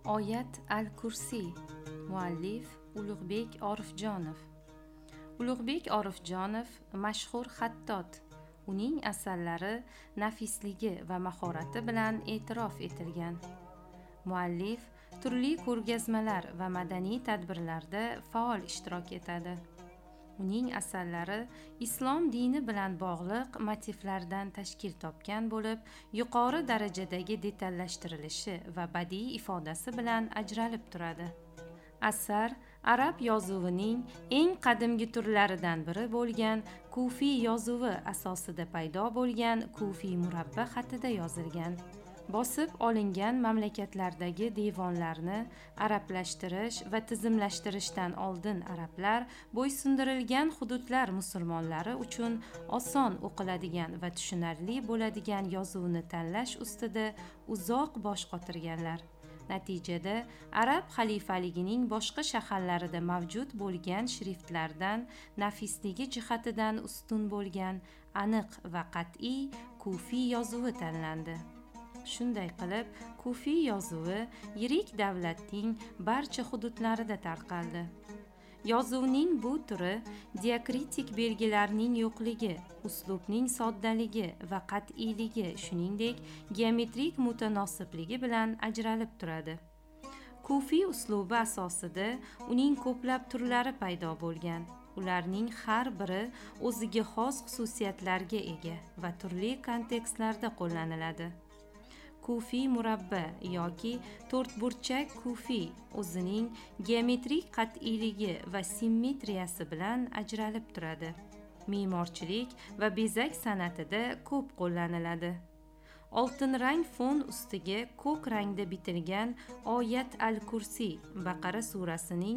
Oyat al-Kursiy. Muallif Ulug'bek Orifjonov. Ulug'bek Orifjonov mashhur xattot. Uning asarlari nafisligi va mahorati bilan e'tirof etilgan. Muallif turli ko'rgazmalar va madaniy tadbirlarda faol ishtirok etadi. Uning asarlari islom dini bilan bog'liq motivlardan tashkil topgan bo'lib, yuqori darajadagi detallashtirilishi va badiiy ifodasi bilan ajralib turadi. Asar arab yozuvining eng qadimgi turlaridan biri bo'lgan kufiy yozuvi asosida paydo bo'lgan kufiy murabba xatida yozilgan. Bosib olingan mamlakatlardagi devonlarni arablashtirish va tizimlashtirishdan oldin arablar bo'ysundirilgan hududlar musulmonlari uchun oson o'qiladigan va tushunarli bo'ladigan yozuvni tanlash ustida uzoq bosh qotirganlar. Natijada arab xalifaligining boshqa shaharlarida mavjud bo'lgan shriftlardan nafisligi jihatidan ustun bo'lgan aniq va qat'iy kufiy yozuvi tanlandi. Shunday qilib, kufiy yozuvi yirik davlatning barcha hududlarida tarqaldi. Yozuvning bu turi diakritik belgilarning yo'qligi, uslubning soddaligi va qat'iyligi, shuningdek, geometrik mutanosiblig'i bilan ajralib turadi. Kufiy uslubi asosida uning ko'plab turlari paydo bo'lgan. Ularning har biri o'ziga xos xususiyatlarga ega va turli kontekstlarda qo'llaniladi. Kufiy murabba yoki to'rtburchak kufiy o'zining geometrik qat'iyligi va simmetriyasi bilan ajralib turadi. Me'morchilik va bezak san'atida ko'p qo'llaniladi. Oltin rang fon ustiga ko'k rangda bitilgan Oyat al-Kursiy Baqara surasining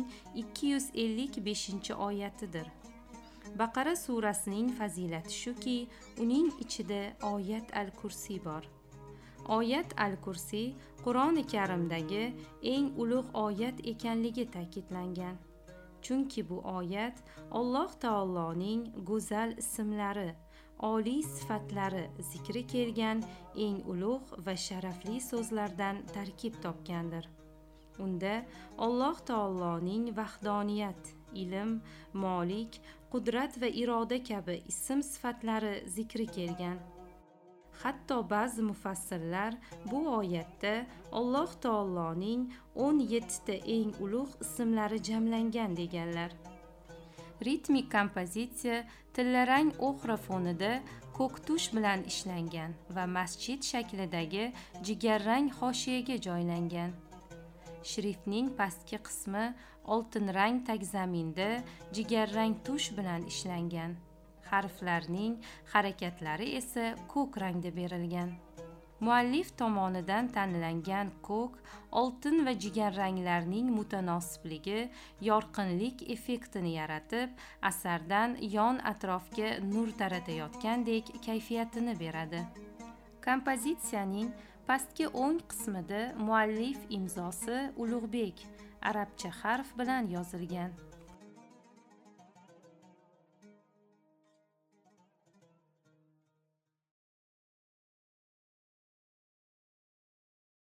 255-oyatidir. Baqara surasining fazilati shuki, uning ichida Oyat al-Kursiy bor. Oyat al-Kursiy Qur'oni Karimdagi eng ulug' oyat ekanligi ta'kidlangan. Chunki bu oyat Alloh taoloning go'zal ismlari, oliy sifatlari zikri kelgan eng ulug' va sharafli so'zlardan tarkib topgandir. Unda Alloh taoloning vahdoniyat, ilm, molik, qudrat va iroda kabi ism sifatlari zikri kelgan. Hatto ba'zi mufassirlar bu oyatda Alloh taoloning 17 ta eng ulug' ismlari jamlangan deganlar. Ritmik kompozitsiya tillarang o'xra fonida ko'k tush bilan ishlangan va masjid shaklidagi jigarrang hoshiyaga joylangan. Shriftning pastki qismi oltin rang tagzaminda jigarrang tush bilan ishlangan. Harflarning harakatlari esa ko'k rangda berilgan. Muallif tomonidan tanlangan ko'k, oltin va jigar ranglarning mutanosibligi yorqinlik effektini yaratib, asardan yon atrofga nur taratayotgandek kayfiyatini beradi. Kompozitsiyaning pastki o'ng qismida muallif imzosi Ulug'bek arabcha harf bilan yozilgan.